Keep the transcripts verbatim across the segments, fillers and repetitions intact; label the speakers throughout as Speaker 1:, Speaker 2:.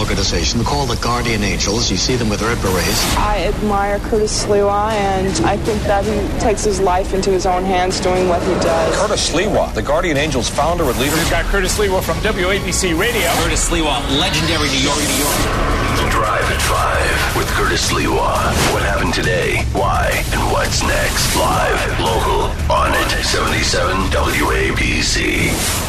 Speaker 1: organization called the Guardian Angels. You see them with red berets.
Speaker 2: I admire Curtis Sliwa, and I think that he takes his life into his own hands doing what he does.
Speaker 3: Curtis Sliwa, the Guardian Angels founder and leader.
Speaker 4: We've got Curtis Sliwa from W A B C Radio.
Speaker 5: Curtis Sliwa, legendary New York, New York.
Speaker 6: The Drive at five with Curtis Sliwa. What happened today? Why? And what's next? Live, local, on it. seventy-seven W A B C.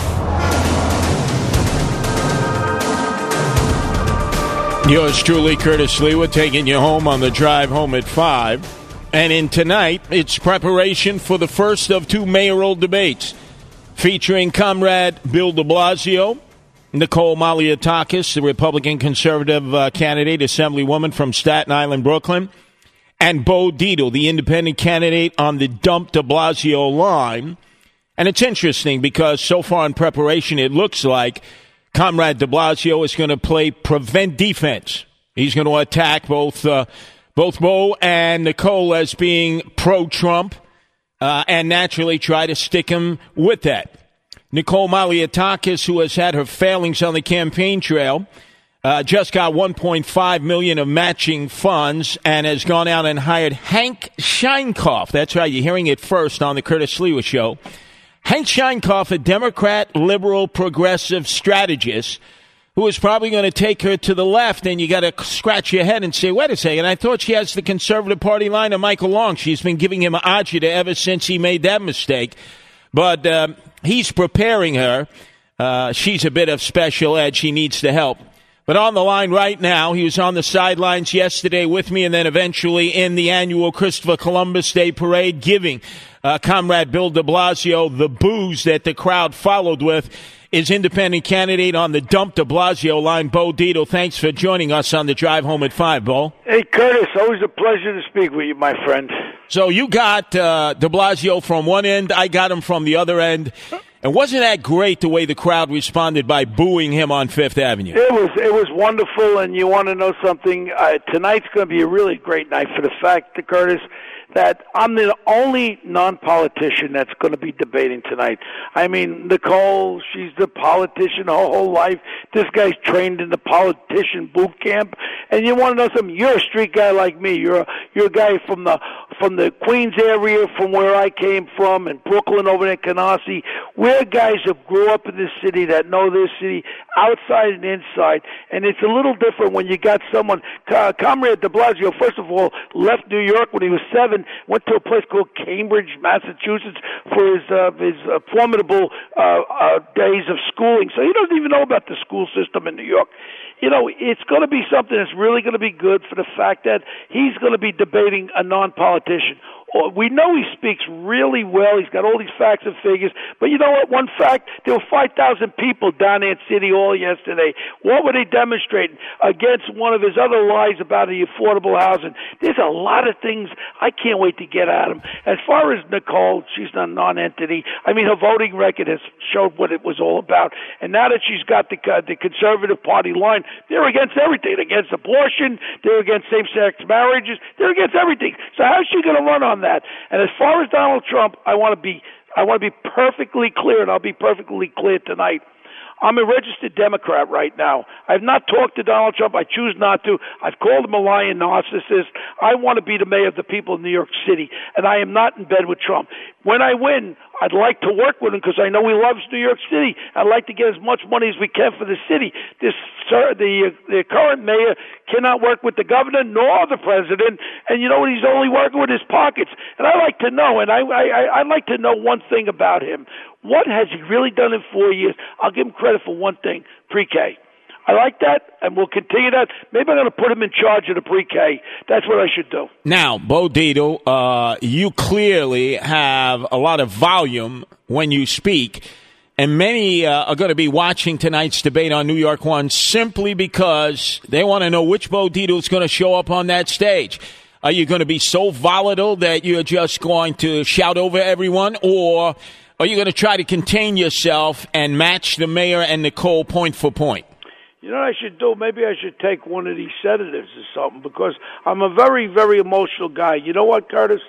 Speaker 7: Yours truly, Curtis Sliwa, taking you home on the drive home at five. And in tonight, it's preparation for the first of two mayoral debates featuring Comrade Bill de Blasio, Nicole Malliotakis, the Republican conservative uh, candidate, assemblywoman from Staten Island, Brooklyn, and Bo Dietl, the independent candidate on the Dump de Blasio line. And it's interesting because so far in preparation, it looks like Comrade de Blasio is going to play prevent defense. He's going to attack both uh, both Bo and Nicole as being pro-Trump uh, and naturally try to stick him with that. Nicole Malliotakis, who has had her failings on the campaign trail, uh, just got one point five million dollars of matching funds and has gone out and hired Hank Sheinkoff. That's right, you're hearing it first on the Curtis Sliwa Show. Hank Sheinkoff, a Democrat, liberal, progressive strategist who is probably going to take her to the left, and you got to scratch your head and say, wait a second, I thought she has the Conservative Party line of Michael Long. She's been giving him agita ever since he made that mistake. But um, he's preparing her. Uh, she's a bit of special ed. She needs the help. But on the line right now, he was on the sidelines yesterday with me and then eventually in the annual Christopher Columbus Day Parade, giving uh, Comrade Bill de Blasio the boos that the crowd followed with, is independent candidate on the Dump de Blasio line, Bo Dietl. Thanks for joining us on the drive home at five, Bo.
Speaker 8: Hey, Curtis, always a pleasure to speak with you, my friend.
Speaker 7: So you got uh, de Blasio from one end, I got him from the other end. And wasn't that great the way the crowd responded by booing him on Fifth Avenue?
Speaker 8: It was it was wonderful, and you want to know something? Uh, tonight's going to be a really great night for the fact, Curtis, that I'm the only non-politician that's going to be debating tonight. I mean, Nicole, she's the politician her whole life. This guy's trained in the politician boot camp. And you want to know something? You're a street guy like me. You're a, you're a guy from the from the Queens area, from where I came from, in Brooklyn over there in Canarsie. We're guys who grew up in this city that know this city outside and inside. And it's a little different when you got someone, uh, Comrade de Blasio, first of all, left New York when he was seven, went to a place called Cambridge, Massachusetts for his uh, his uh, formidable uh, uh, days of schooling. So he doesn't even know about the school system in New York. You know, it's going to be something that's really going to be good for the fact that he's going to be debating a non-politician. We know he speaks really well. He's got all these facts and figures. But you know what? One fact, there were five thousand people down there at City Hall yesterday. What were they demonstrating against one of his other lies about the affordable housing? There's a lot of things I can't wait to get at him. As far as Nicole, she's a non-entity. I mean, her voting record has showed what it was all about. And now that she's got the, uh, the Conservative Party line, they're against everything. They're against abortion. They're against same-sex marriages. They're against everything. So how's she going to run on that? And as far as Donald Trump, I want to be I want to be perfectly clear, and I'll be perfectly clear tonight. I'm a registered Democrat right now. I've not talked to Donald Trump. I choose not to. I've called him a lying narcissist. I want to be the mayor of the people of New York City, and I am not in bed with Trump. When I win, I'd like to work with him because I know he loves New York City. I'd like to get as much money as we can for the city. This sir, the the current mayor cannot work with the governor nor the president, and you know what? He's only working with his pockets. And I like to know, and I I I'd like to know one thing about him. What has he really done in four years? I'll give him credit for one thing: pre-K. I like that, and we'll continue that. Maybe I'm going to put him in charge of the pre-K. That's what I should do.
Speaker 7: Now, Bo Dietl, uh, you clearly have a lot of volume when you speak, and many uh, are going to be watching tonight's debate on New York One simply because they want to know which Bo Dietl is going to show up on that stage. Are you going to be so volatile that you're just going to shout over everyone, or are you going to try to contain yourself and match the mayor and Nicole point for point?
Speaker 8: You know what I should do? Maybe I should take one of these sedatives or something because I'm a very, very emotional guy. You know what, Curtis?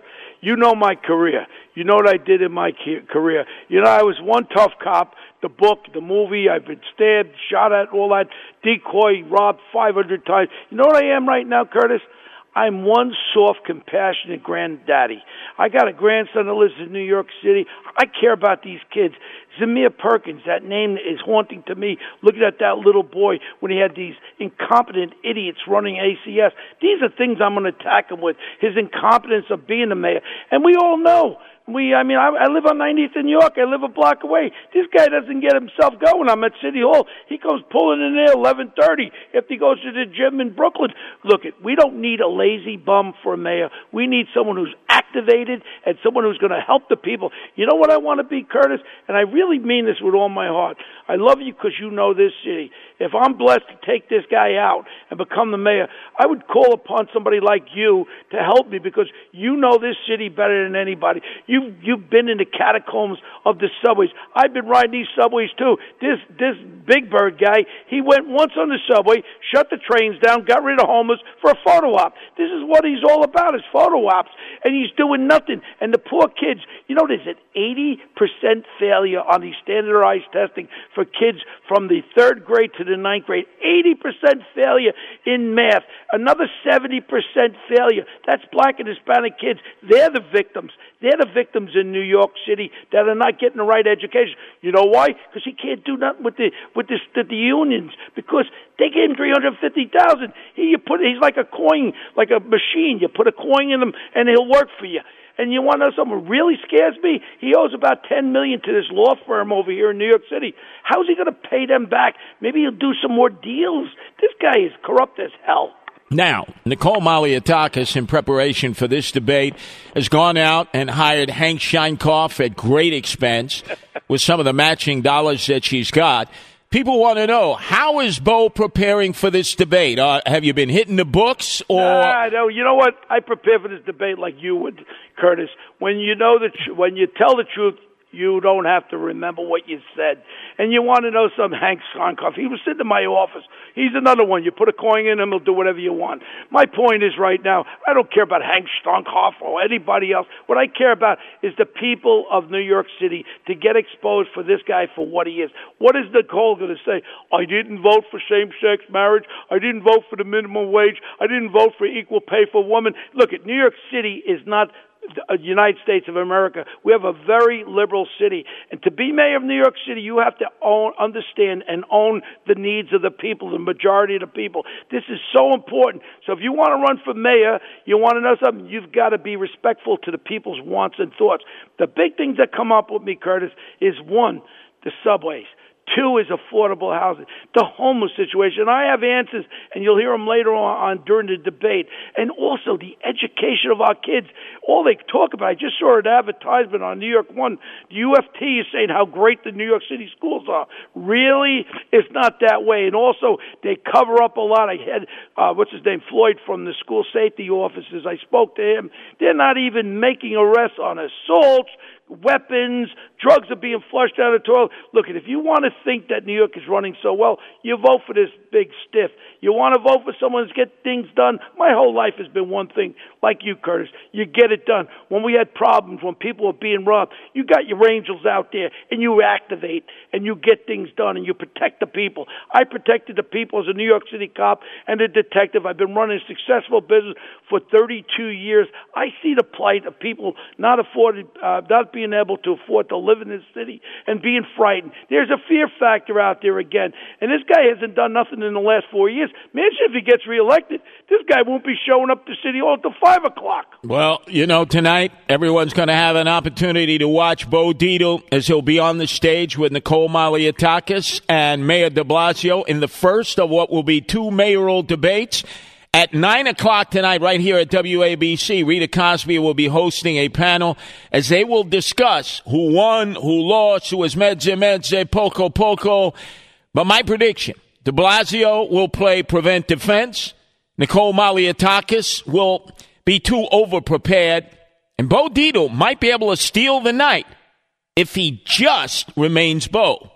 Speaker 8: You know my career. You know what I did in my career. You know, I was one tough cop. The book, the movie, I've been stabbed, shot at, all that, decoy, robbed five hundred times. You know what I am right now, Curtis? I'm one soft, compassionate granddaddy. I got a grandson that lives in New York City. I care about these kids. Zamir Perkins, that name is haunting to me, looking at that little boy when he had these incompetent idiots running A C S. These are things I'm going to attack him with, his incompetence of being a mayor. And we all know. We, I mean, I, I live on ninetieth in New York. I live a block away. This guy doesn't get himself going. I'm at City Hall. He goes pulling in there eleven thirty if he goes to the gym in Brooklyn. Look, it, we don't need a lazy bum for a mayor. We need someone who's activated and someone who's going to help the people. You know what I want to be, Curtis? And I really mean this with all my heart. I love you because you know this city. If I'm blessed to take this guy out and become the mayor, I would call upon somebody like you to help me because you know this city better than anybody. You've, you've been in the catacombs of the subways. I've been riding these subways too. This, this Big Bird guy, he went once on the subway, shut the trains down, got rid of homeless for a photo op. This is what he's all about, is photo ops. And he's doing nothing. And the poor kids, you know, there's an eighty percent failure on these standardized testing for kids from the third grade to the ninth grade. eighty percent failure in math. Another seventy percent failure. That's black and Hispanic kids. They're the victims. They're the victims in New York City that are not getting the right education. You know why? Because he can't do nothing with the with the, the, the unions because they gave him three hundred fifty thousand dollars. He you put he's like a coin, like a machine. You put a coin in him and he'll work for you. And you want to know something really scares me? He owes about ten million dollars to this law firm over here in New York City. How's he going to pay them back? Maybe he'll do some more deals. This guy is corrupt as hell.
Speaker 7: Now, Nicole Malliotakis, in preparation for this debate, has gone out and hired Hank Scheinkoff at great expense with some of the matching dollars that she's got. People want to know, how is Bo preparing for this debate? Uh, have you been hitting the books? Or
Speaker 8: uh, no, you know what? I prepare for this debate like you would, Curtis. When you know the tr- when you tell the truth, you don't have to remember what you said. And you want to know some Hank Scheinkoff. He was sitting in my office. He's another one. You put a coin in him, he'll do whatever you want. My point is right now, I don't care about Hank Scheinkoff or anybody else. What I care about is the people of New York City to get exposed for this guy for what he is. What is Nicole going to say? I didn't vote for same-sex marriage. I didn't vote for the minimum wage. I didn't vote for equal pay for women. Look, New York City is not the United States of America. We have a very liberal city. And to be mayor of New York City, you have to own, understand and own the needs of the people, the majority of the people. This is so important. So if you want to run for mayor, you want to know something, you've got to be respectful to the people's wants and thoughts. The big things that come up with me, Curtis, is one, the subways. Two is affordable housing. The homeless situation. I have answers, and you'll hear them later on, on during the debate. And also the education of our kids. All they talk about, I just saw an advertisement on New York One. The U F T is saying how great the New York City schools are. Really? It's not that way. And also, they cover up a lot. I had, uh, what's his name, Floyd from the school safety offices. I spoke to him. They're not even making arrests on assaults, weapons, drugs are being flushed down the toilet. Look, if you want to think that New York is running so well, you vote for this big stiff. You want to vote for someone to get things done? My whole life has been one thing, like you, Curtis. You get it done. When we had problems, when people were being robbed, you got your angels out there, and you activate, and you get things done, and you protect the people. I protected the people as a New York City cop and a detective. I've been running a successful business for thirty-two years. I see the plight of people not afforded, uh, not being able to afford to live in this city and being frightened. There's a fear factor out there again. And this guy hasn't done nothing in the last four years. Imagine if he gets reelected. This guy won't be showing up to City Hall until five o'clock.
Speaker 7: Well, you know, tonight everyone's going to have an opportunity to watch Bo Dietl as he'll be on the stage with Nicole Malliotakis and Mayor de Blasio in the first of what will be two mayoral debates. At nine o'clock tonight, right here at W A B C, Rita Cosby will be hosting a panel as they will discuss who won, who lost, who was mezze, mezze, poco, poco. But my prediction, de Blasio will play prevent defense. Nicole Malliotakis will be too over-prepared. And Bo Dietl might be able to steal the night if he just remains Bo.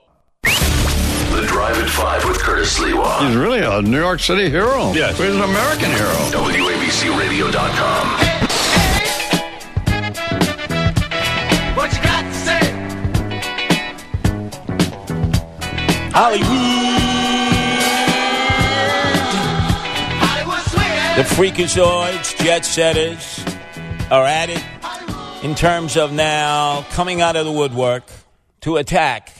Speaker 6: The Drive at Five with Curtis Sliwa.
Speaker 9: He's really a New York City hero.
Speaker 4: Yes.
Speaker 9: He's an American hero.
Speaker 6: W A B C radio dot com.
Speaker 7: Hollywood. The freakazoids, jet setters are at it in terms of now coming out of the woodwork to attack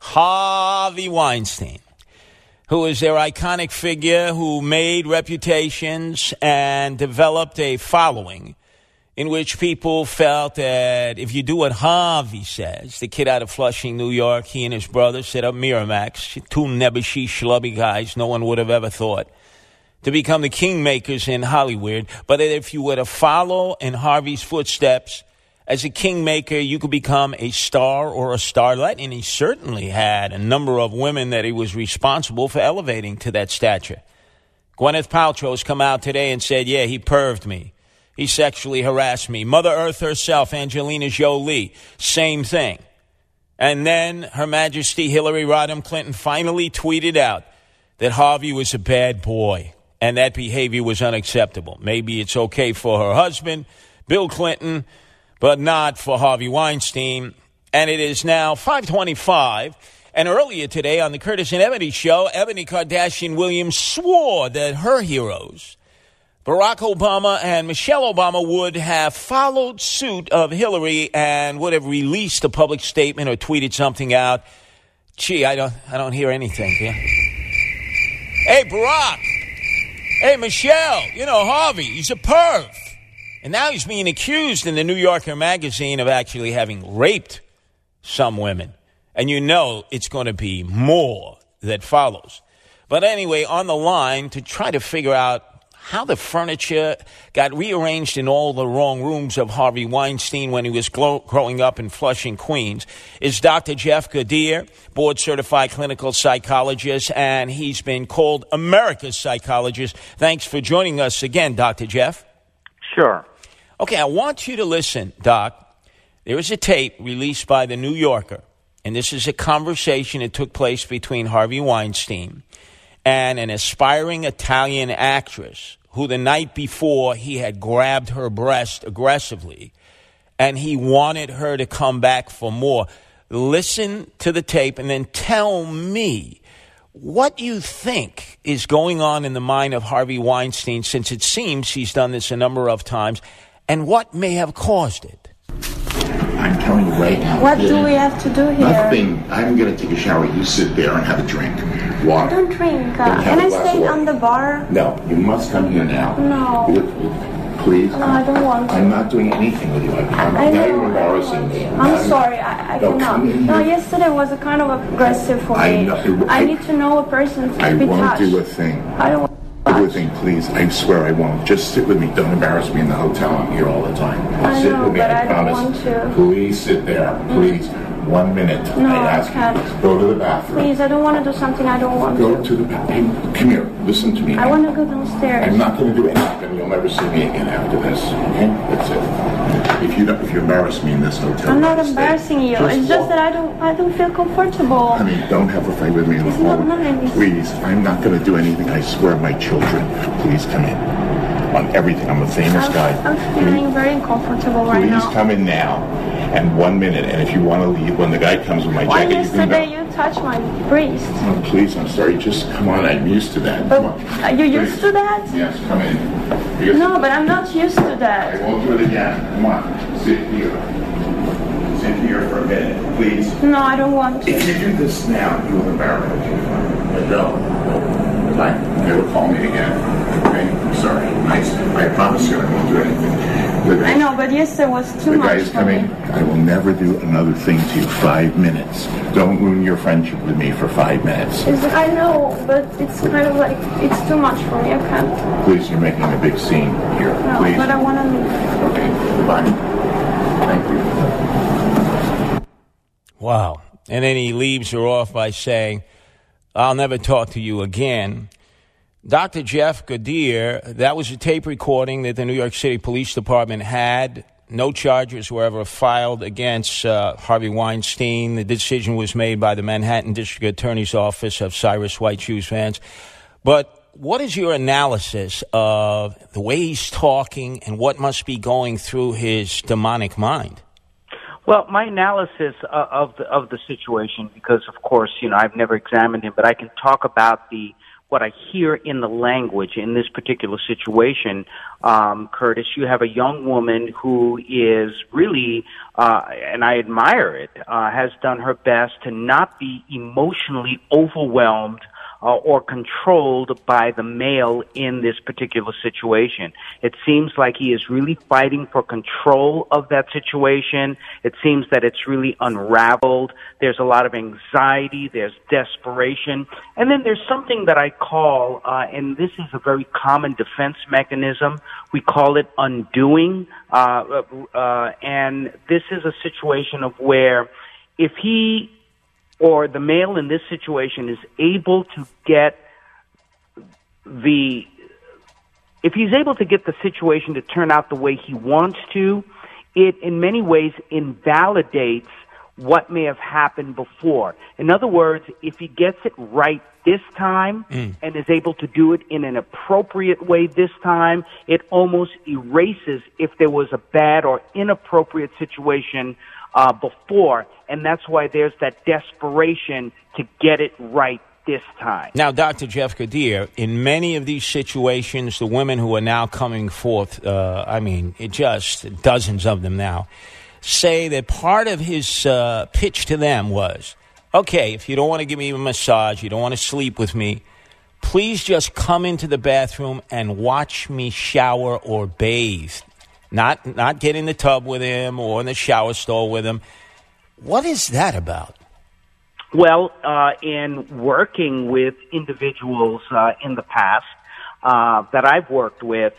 Speaker 7: Harvey Weinstein, who is their iconic figure who made reputations and developed a following in which people felt that if you do what Harvey says, the kid out of Flushing, New York, he and his brother set up Miramax, two nebbishy, schlubby guys no one would have ever thought, to become the kingmakers in Hollywood, but that if you were to follow in Harvey's footsteps as a kingmaker, you could become a star or a starlet, and he certainly had a number of women that he was responsible for elevating to that stature. Gwyneth Paltrow has come out today and said, yeah, he perved me. He sexually harassed me. Mother Earth herself, Angelina Jolie, same thing. And then Her Majesty Hillary Rodham Clinton finally tweeted out that Harvey was a bad boy and that behavior was unacceptable. Maybe it's okay for her husband, Bill Clinton, but not for Harvey Weinstein. And it is now five twenty-five. And earlier today on the Curtis and Ebony show, Ebony Kardashian-Williams swore that her heroes, Barack Obama and Michelle Obama, would have followed suit of Hillary and would have released a public statement or tweeted something out. Gee, I don't I don't hear anything. Yeah? Hey, Barack. Hey, Michelle. You know, Harvey, he's a perv. And now he's being accused in the New Yorker magazine of actually having raped some women. And you know it's going to be more that follows. But anyway, on the line to try to figure out how the furniture got rearranged in all the wrong rooms of Harvey Weinstein when he was glo- growing up in Flushing, Queens, is Doctor Jeff Gadir, board-certified clinical psychologist, and he's been called America's psychologist. Thanks for joining us again, Doctor Jeff.
Speaker 10: Sure.
Speaker 7: Okay, I want you to listen, Doc. There is a tape released by the New Yorker, and this is a conversation that took place between Harvey Weinstein and an aspiring Italian actress who the night before he had grabbed her breast aggressively, and he wanted her to come back for more. Listen to the tape and then tell me what you think is going on in the mind of Harvey Weinstein, since it seems he's done this a number of times, and what may have caused it.
Speaker 11: I'm telling you right now.
Speaker 12: What do we have to do here?
Speaker 11: Nothing. I'm going to take a shower. You sit there and have a drink. Water.
Speaker 12: I don't drink. Uh, can I stay on the bar?
Speaker 11: No, you must come here now.
Speaker 12: No.
Speaker 11: Please.
Speaker 12: No, I don't want to.
Speaker 11: I'm not doing anything with you. I'm, I'm
Speaker 12: I
Speaker 11: now
Speaker 12: know.
Speaker 11: you're embarrassing me.
Speaker 12: I'm
Speaker 11: now
Speaker 12: sorry. I, I
Speaker 11: no,
Speaker 12: cannot. No, yesterday was a kind of aggressive for
Speaker 11: I
Speaker 12: me.
Speaker 11: know,
Speaker 12: I,
Speaker 11: I
Speaker 12: need to know a person to
Speaker 11: I
Speaker 12: be
Speaker 11: won't
Speaker 12: touched.
Speaker 11: do a thing.
Speaker 12: I don't want
Speaker 11: Do a thing, please. I swear I won't. Just sit with me. Don't embarrass me in the hotel. I'm here all the time.
Speaker 12: I
Speaker 11: sit
Speaker 12: know,
Speaker 11: with me.
Speaker 12: but
Speaker 11: I,
Speaker 12: I don't
Speaker 11: promise.
Speaker 12: want to.
Speaker 11: Please sit there. Please. Mm. One minute.
Speaker 12: No,
Speaker 11: I ask
Speaker 12: I can't.
Speaker 11: you. Go to the bathroom.
Speaker 12: Please, I don't want to do something I don't want
Speaker 11: Go
Speaker 12: to.
Speaker 11: to the bathroom. Come here. Listen to me.
Speaker 12: I want to go downstairs.
Speaker 11: I'm not going to do anything. You'll never see me again after this. Okay? That's it. If you don't, if you embarrass me in this hotel,
Speaker 12: I'm not
Speaker 11: stay.
Speaker 12: embarrassing you.
Speaker 11: Just
Speaker 12: it's just
Speaker 11: walk.
Speaker 12: that I don't. I don't feel comfortable.
Speaker 11: I mean, don't have a fight with me in the
Speaker 12: It's not
Speaker 11: hallway.
Speaker 12: nice.
Speaker 11: Please, I'm not going to do anything. I swear, my children. Please come in. On everything. I'm a famous
Speaker 12: I'm,
Speaker 11: guy.
Speaker 12: I'm feeling very uncomfortable right
Speaker 11: Please
Speaker 12: now.
Speaker 11: come in now. And one minute. And if you want to leave, when the guy comes with my
Speaker 12: Why
Speaker 11: jacket, you can
Speaker 12: yesterday
Speaker 11: go.
Speaker 12: you touched my breast?
Speaker 11: Oh, please, I'm sorry. Just come on. I'm used to that.
Speaker 12: But
Speaker 11: Come on.
Speaker 12: are you used to that?
Speaker 11: Yes, come in. Because
Speaker 12: No, but I'm not used to
Speaker 11: I
Speaker 12: that.
Speaker 11: won't do it again. Come on. Sit here. Sit here for a minute, please.
Speaker 12: No, I don't want to.
Speaker 11: If you do this now, you will embarrass me. No. Fine. They will call me again. Okay? I'm sorry. I, I promise you I won't do anything. The guy,
Speaker 12: I know, but yesterday was too
Speaker 11: the
Speaker 12: much
Speaker 11: guy is
Speaker 12: for
Speaker 11: coming.
Speaker 12: me.
Speaker 11: I will never do another thing to you. Five minutes. Don't ruin your friendship with me for five minutes.
Speaker 12: It's, I know, but it's kind of like, it's too much for me. I can't.
Speaker 11: Please, you're making a big scene here.
Speaker 12: No,
Speaker 11: Please.
Speaker 12: but I want to leave.
Speaker 11: Okay. Goodbye. Thank you.
Speaker 7: Wow. And then he leaves her off by saying, I'll never talk to you again. Doctor Jeff Gadir, that was a tape recording that the New York City Police Department had. No charges were ever filed against uh, Harvey Weinstein. The decision was made by the Manhattan District Attorney's Office of Cyrus White Shoes fans. But what is your analysis of the way he's talking and what must be going through his demonic mind?
Speaker 10: Well, my analysis uh, of the of the situation, because of course, you know, I've never examined him, but I can talk about the what I hear in the language in this particular situation. Um, Curtis, you have a young woman who is really, uh, and I admire it, uh, has done her best to not be emotionally overwhelmed Uh, or controlled by the male in this particular situation. It seems like he is really fighting for control of that situation. It seems that it's really unraveled. There's a lot of anxiety. There's desperation. And then there's something that I call, uh, and this is a very common defense mechanism, we call it undoing. Uh, uh, and this is a situation of where if he or the male in this situation is able to get the, if he's able to get the situation to turn out the way he wants to, it in many ways invalidates what may have happened before. In other words, if he gets it right this time mm. and is able to do it in an appropriate way this time, it almost erases if there was a bad or inappropriate situation uh, before. And that's why there's that desperation to get it right this time.
Speaker 7: Now, Doctor Jeff Ghadir, in many of these situations, the women who are now coming forth, uh, I mean, it just dozens of them now, say that part of his uh, pitch to them was, okay, if you don't want to give me a massage, you don't want to sleep with me, please just come into the bathroom and watch me shower or bathe. Not not get in the tub with him or in the shower stall with him. What is that about?
Speaker 10: Well, uh, in working with individuals uh, in the past uh, that I've worked with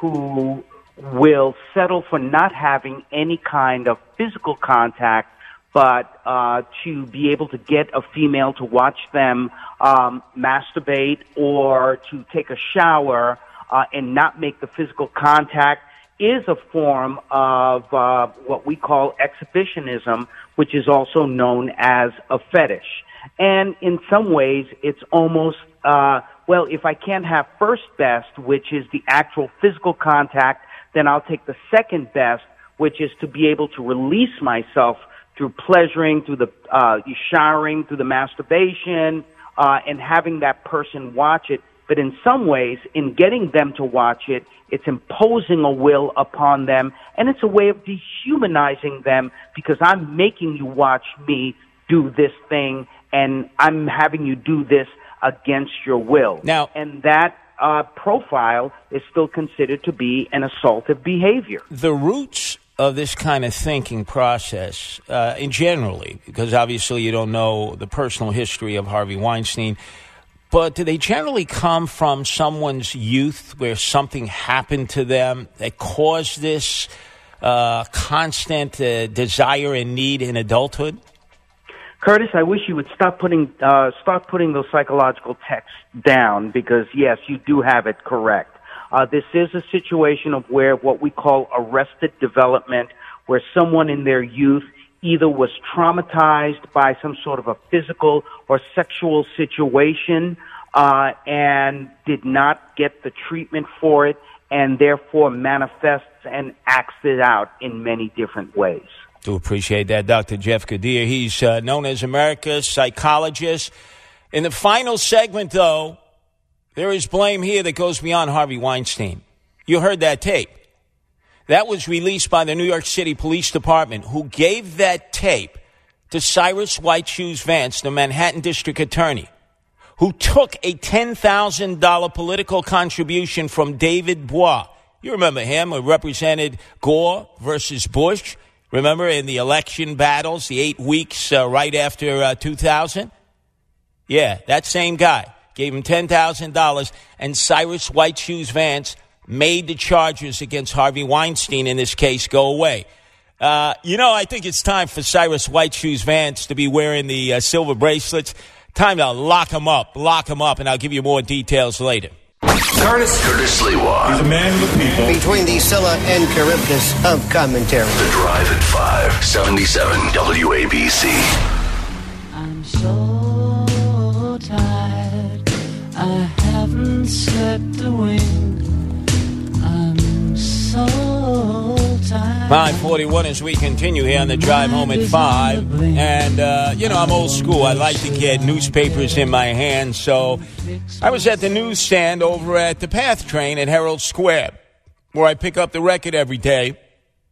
Speaker 10: who will settle for not having any kind of physical contact, but uh, to be able to get a female to watch them um, masturbate or to take a shower uh, and not make the physical contact is a form of uh, what we call exhibitionism, which is also known as a fetish. And in some ways, it's almost, uh, well, if I can't have first best, which is the actual physical contact, then I'll take the second best, which is to be able to release myself through pleasuring, through the uh, showering, through the masturbation, uh, and having that person watch it. But in some ways, in getting them to watch it, it's imposing a will upon them, and it's a way of dehumanizing them because I'm making you watch me do this thing, and I'm having you do this against your will.
Speaker 7: Now,
Speaker 10: and that uh, profile is still considered to be an assaultive behavior.
Speaker 7: The roots of this kind of thinking process, uh, in generally, because obviously you don't know the personal history of Harvey Weinstein, but do they generally come from someone's youth where something happened to them that caused this uh, constant uh, desire and need in adulthood?
Speaker 10: Curtis, I wish you would stop putting uh, start putting those psychological texts down because, yes, you do have it correct. Uh, this is a situation of where what we call arrested development, where someone in their youth either was traumatized by some sort of a physical or sexual situation uh, and did not get the treatment for it and therefore manifests and acts it out in many different ways.
Speaker 7: Do appreciate that, Doctor Jeff Ghadir. He's uh, known as America's psychologist. In the final segment, though, there is blame here that goes beyond Harvey Weinstein. You heard that tape. That was released by the New York City Police Department, who gave that tape to Cyrus White Shoes Vance, the Manhattan District Attorney, who took a ten thousand dollars political contribution from David Bois. You remember him, who represented Gore versus Bush. Remember in the election battles, the eight weeks uh, right after uh, two thousand? Yeah, that same guy gave him ten thousand dollars, and Cyrus White Shoes Vance made the charges against Harvey Weinstein in this case go away. Uh, you know, I think it's time for Cyrus White Shoes Vance to be wearing the uh, silver bracelets. Time to lock him up, lock him up, and I'll give you more details later.
Speaker 6: Curtis Curtis Sliwa.
Speaker 13: He's a man of the people.
Speaker 14: Between the Scylla and Charybdis of commentary.
Speaker 6: The Drive at five seventy-seven W A B C.
Speaker 15: I'm so tired. I haven't slept a wink. I'm so tired.
Speaker 7: five forty-one as we continue here on the drive home at five. And, uh, you know, I'm old school. I like to get newspapers in my hand. So I was at the newsstand over at the Path Train at Herald Square, where I pick up the record every day.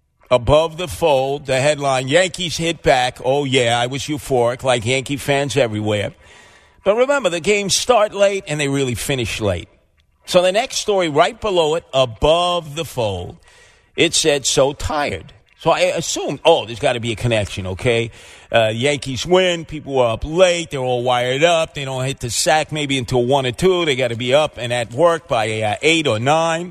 Speaker 7: Above the fold, the headline, Yankees hit back. Oh, yeah, I was euphoric, like Yankee fans everywhere. But remember, the games start late and they really finish late. So the next story right below it, above the fold, it said, so tired. So I assumed, oh, there's got to be a connection, okay? Uh, Yankees win. People are up late. They're all wired up. They don't hit the sack maybe until one or two. They got to be up and at work by uh, eight or nine.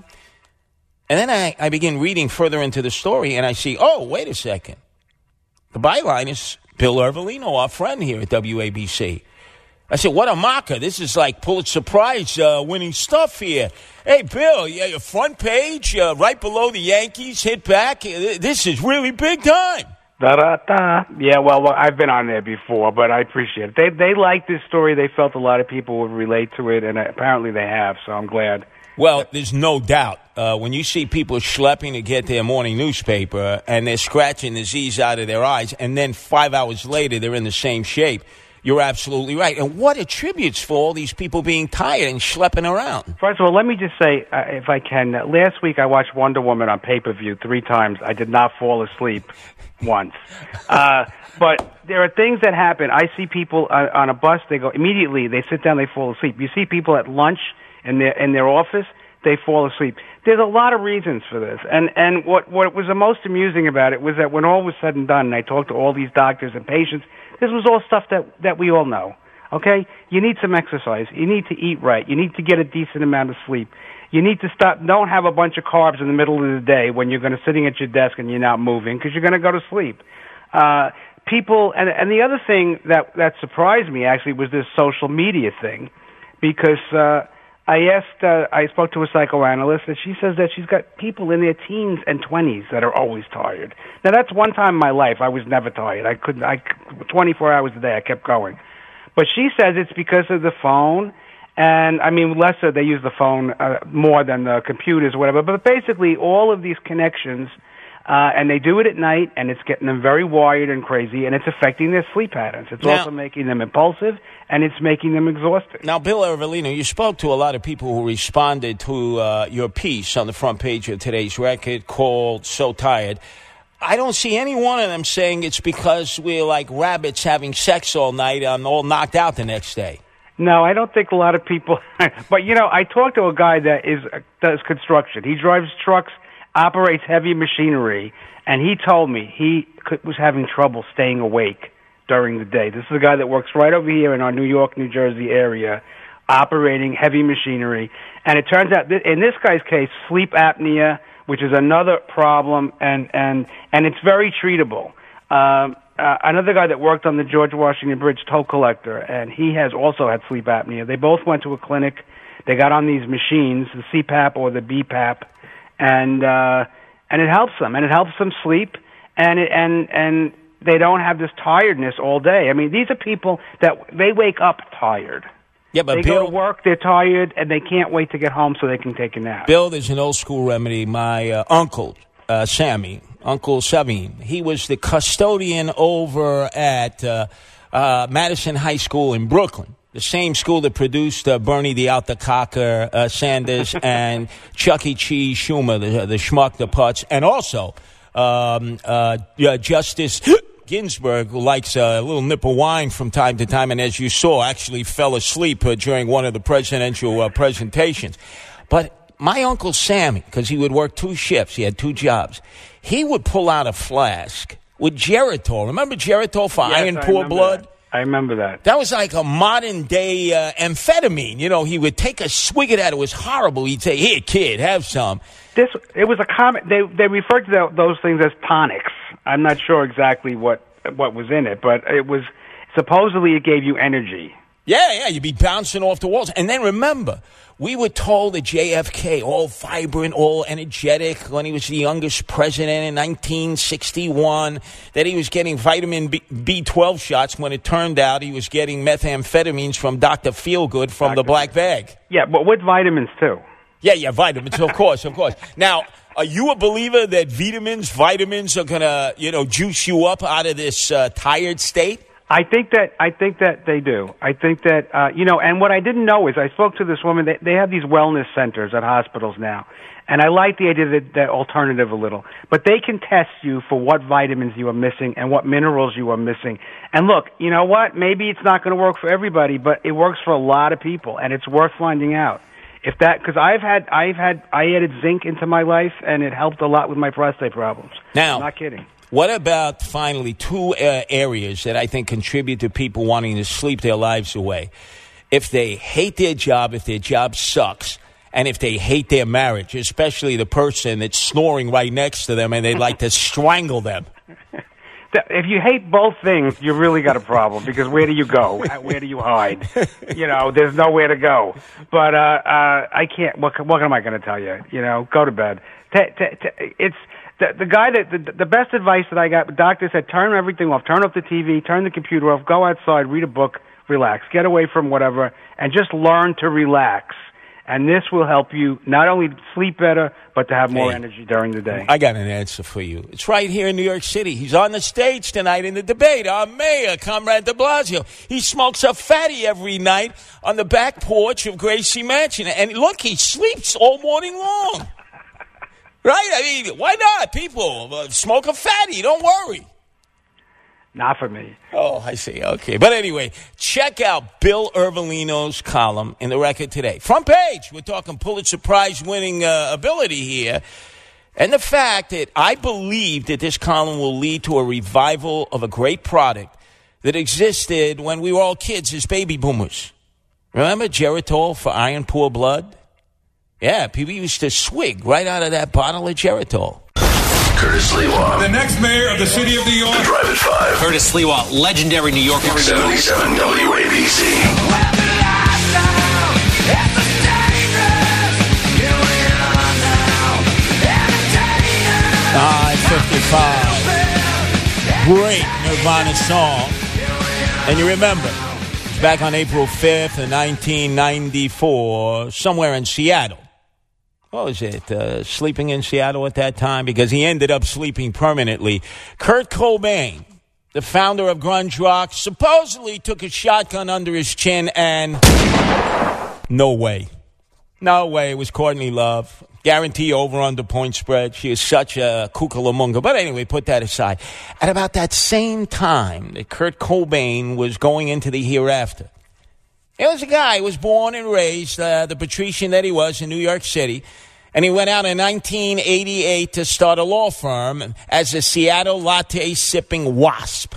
Speaker 7: And then I, I begin reading further into the story, and I see, oh, wait a second. The byline is Bill Ervolino, our friend here at W A B C. I said, what a mocker. This is like Pulitzer Prize uh, winning stuff here. Hey, Bill, yeah, your front page, uh, right below the Yankees, hit back. This is really big time.
Speaker 13: Da-da-da. Yeah, well, well, I've been on there before, but I appreciate it. They they liked this story. They felt a lot of people would relate to it, and apparently they have, so I'm glad.
Speaker 7: Well, there's no doubt. Uh, when you see people schlepping to get their morning newspaper and they're scratching the Z's out of their eyes, and then five hours later they're in the same shape, you're absolutely right. And what attributes for all these people being tired and schlepping around?
Speaker 13: First of all, let me just say, uh, if I can, uh, last week I watched Wonder Woman on pay-per-view three times. I did not fall asleep once. Uh, but there are things that happen. I see people uh, on a bus, they go, immediately, they sit down, they fall asleep. You see people at lunch in their, in their office, they fall asleep. There's a lot of reasons for this. And, and what, what was the most amusing about it was that when all was said and done, and I talked to all these doctors and patients, this was all stuff that, that we all know. Okay? You need some exercise. You need to eat right. You need to get a decent amount of sleep. You need to stop, don't have a bunch of carbs in the middle of the day when you're going to sitting at your desk and you're not moving because you're going to go to sleep. Uh, people, and, and the other thing that, that surprised me actually was this social media thing because, uh, I asked, uh, I spoke to a psychoanalyst, and she says that she's got people in their teens and twenties that are always tired. Now, that's one time in my life I was never tired. I couldn't, I, twenty-four hours a day, I kept going. But she says it's because of the phone, and, I mean, lesser, they use the phone uh, more than the computers or whatever, but basically all of these connections, uh, and they do it at night, and it's getting them very wired and crazy, and it's affecting their sleep patterns. It's now, also making them impulsive, and it's making them exhausted.
Speaker 7: Now, Bill Ervolino, you spoke to a lot of people who responded to uh, your piece on the front page of today's record called So Tired. I don't see any one of them saying it's because we're like rabbits having sex all night and all knocked out the next day.
Speaker 13: No, I don't think a lot of people... But, you know, I talked to a guy that is does construction. He drives trucks, operates heavy machinery, and he told me he could, was having trouble staying awake during the day. This is a guy that works right over here in our New York, New Jersey area, operating heavy machinery. And it turns out, that in this guy's case, sleep apnea, which is another problem, and, and, and it's very treatable. Um, uh, another guy that worked on the George Washington Bridge toll collector, and he has also had sleep apnea. They both went to a clinic. They got on these machines, the C PAP or the B PAP, and uh, and it helps them, and it helps them sleep, and it, and and they don't have this tiredness all day. I mean, these are people that they wake up tired.
Speaker 7: Yeah, but
Speaker 13: they
Speaker 7: Bill,
Speaker 13: go to work, they're tired, and they can't wait to get home so they can take a nap.
Speaker 7: Bill, there's an old school remedy. My uh, uncle, uh, Sammy, Uncle Sabine, he was the custodian over at uh, uh, Madison High School in Brooklyn, the same school that produced uh, Bernie the Out the Cocker uh, Sanders and Chuck E. Cheese Schumer, the, the schmuck, the putz, and also um, uh, uh, Justice Ginsburg, who likes a little nip of wine from time to time, and as you saw, actually fell asleep uh, during one of the presidential uh, presentations. But my Uncle Sammy, because he would work two shifts, he had two jobs, he would pull out a flask with Geritol. Remember Geritol for
Speaker 13: yes,
Speaker 7: iron poor blood?
Speaker 13: That. I remember that.
Speaker 7: That was like a modern-day uh, amphetamine. You know, he would take a swig of that. It was horrible. He'd say, here, kid, have some.
Speaker 13: This It was a common... They, they referred to those things as tonics. I'm not sure exactly what, what was in it, but it was... Supposedly it gave you energy.
Speaker 7: Yeah, yeah, you'd be bouncing off the walls. And then remember, we were told that J F K, all vibrant, all energetic, when he was the youngest president in nineteen sixty-one, that he was getting vitamin B twelve shots when it turned out he was getting methamphetamines from Doctor Feelgood from Doctor the black bag.
Speaker 13: Yeah, but with vitamins, too.
Speaker 7: Yeah, yeah, vitamins, of course, of course. Now, Are you a believer that vitamins, vitamins are going to, you know, juice you up out of this uh, tired state?
Speaker 13: I think that I think that they do. I think that uh, you know, and what I didn't know is I spoke to this woman. They, they have these wellness centers at hospitals now, and I like the idea that that alternative a little. But they can test you for what vitamins you are missing and what minerals you are missing. And look, you know what? Maybe it's not going to work for everybody, but it works for a lot of people, and it's worth finding out. If that, because I've had, I've had, I added zinc into my life, and it helped a lot with my prostate problems.
Speaker 7: Now,
Speaker 13: I'm not kidding.
Speaker 7: What about, finally, two uh, areas that I think contribute to people wanting to sleep their lives away? If they hate their job, if their job sucks, and if they hate their marriage, especially the person that's snoring right next to them and they'd like to strangle them.
Speaker 13: If you hate both things, you really got a problem, because where do you go? Where do you hide? You know, there's nowhere to go. But uh, uh, I can't, what, what am I going to tell you? You know, go to bed. T- t- t- it's... The, the guy that the, the best advice that I got, the doctor said, turn everything off, turn off the T V, turn the computer off, go outside, read a book, relax, get away from whatever, and just learn to relax. And this will help you not only sleep better, but to have more hey, energy during the day.
Speaker 7: I got an answer for you. It's right here in New York City. He's on the stage tonight in the debate. Our mayor, Comrade de Blasio. He smokes a fatty every night on the back porch of Gracie Mansion. And look, he sleeps all morning long. Right? I mean, why not? People, uh, smoke a fatty. Don't worry.
Speaker 13: Not for me.
Speaker 7: Oh, I see. Okay. But anyway, check out Bill Irvolino's column in the Record today. Front page. We're talking Pulitzer Prize-winning uh, ability here. And the fact that I believe that this column will lead to a revival of a great product that existed when we were all kids as baby boomers. Remember Geritol for iron poor blood? Yeah, people used to swig right out of that bottle of Geritol.
Speaker 6: Curtis Sliwa.
Speaker 4: The next mayor of the city of New York.
Speaker 6: Drive at five.
Speaker 5: Curtis Sliwa, legendary New Yorker.
Speaker 6: seventy-seven W A B C.
Speaker 7: nine fifty-five. Great Nirvana song. And you remember, it's back on April fifth of nineteen ninety-four, somewhere in Seattle. What was it? Uh, sleeping in Seattle at that time? Because he ended up sleeping permanently. Kurt Cobain, the founder of grunge rock, supposedly took a shotgun under his chin and no way. No way. It was Courtney Love. Guarantee over under point spread. She is such a kukalamunga. But anyway, put that aside. At about that same time that Kurt Cobain was going into the hereafter, there was a guy who was born and raised, uh, the patrician that he was, in New York City. And he went out in nineteen eighty-eight to start a law firm as a Seattle latte-sipping wasp.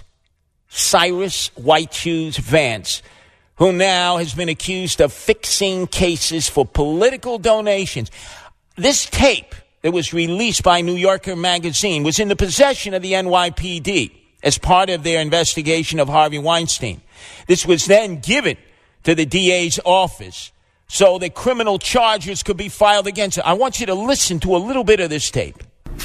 Speaker 7: Cyrus White Shoes Vance, who now has been accused of fixing cases for political donations. This tape that was released by New Yorker magazine was in the possession of the N Y P D as part of their investigation of Harvey Weinstein. This was then given to the D A's office so that criminal charges could be filed against it. I want you to listen to a little bit of this tape.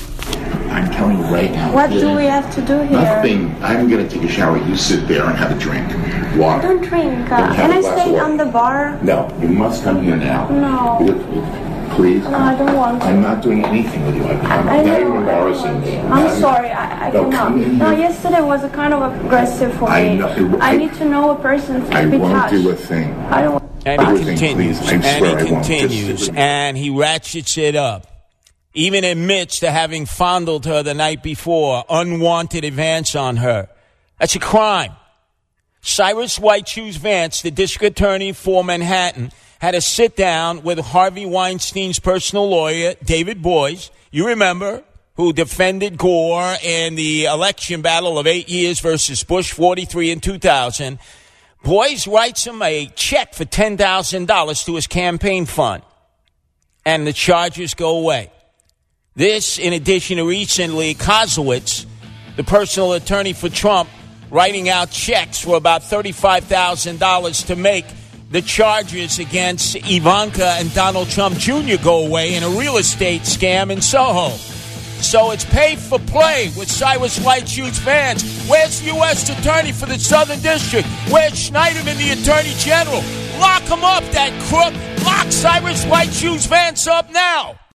Speaker 11: I'm telling you right now.
Speaker 12: What do we have to do here?
Speaker 11: Nothing. I'm going to take a shower. You sit there and have a drink. Water.
Speaker 12: Don't drink. Uh, can I stay on the bar?
Speaker 11: No, you must come here now.
Speaker 12: No.
Speaker 11: Please.
Speaker 12: No, I don't want to.
Speaker 11: I'm not doing anything with you. I'm, I'm
Speaker 12: I
Speaker 11: not
Speaker 12: know,
Speaker 11: embarrassing
Speaker 12: I
Speaker 11: you.
Speaker 12: I'm sorry. I, I
Speaker 11: no,
Speaker 12: cannot. No, yesterday was a kind of aggressive for
Speaker 11: I
Speaker 12: me.
Speaker 11: know, it,
Speaker 12: I,
Speaker 11: I
Speaker 12: need to know a person to
Speaker 11: I
Speaker 12: be
Speaker 11: won't
Speaker 12: touched.
Speaker 11: do a thing.
Speaker 12: I don't want
Speaker 7: And he
Speaker 11: Everything,
Speaker 7: continues,
Speaker 11: please. I
Speaker 7: and
Speaker 11: swear
Speaker 7: he
Speaker 11: I won't.
Speaker 7: continues,
Speaker 11: Just-
Speaker 7: and he ratchets it up. Even admits to having fondled her the night before, unwanted advance on her. That's a crime. Cyrus White Shoes Vance, the district attorney for Manhattan, had a sit-down with Harvey Weinstein's personal lawyer, David Boies, you remember, who defended Gore in the election battle of eight years versus Bush forty-three in two thousand. Boies writes him a check for ten thousand dollars to his campaign fund, and the charges go away. This, in addition to recently Kozowitz, the personal attorney for Trump, writing out checks for about thirty-five thousand dollars to make the charges against Ivanka and Donald Trump Junior go away in a real estate scam in Soho. So it's pay for play with Cyrus White Shoes Vance. Where's the U S attorney for the Southern District? Where's Schneiderman, the attorney general? Lock him up, that crook. Lock Cyrus White Shoes Vance up now.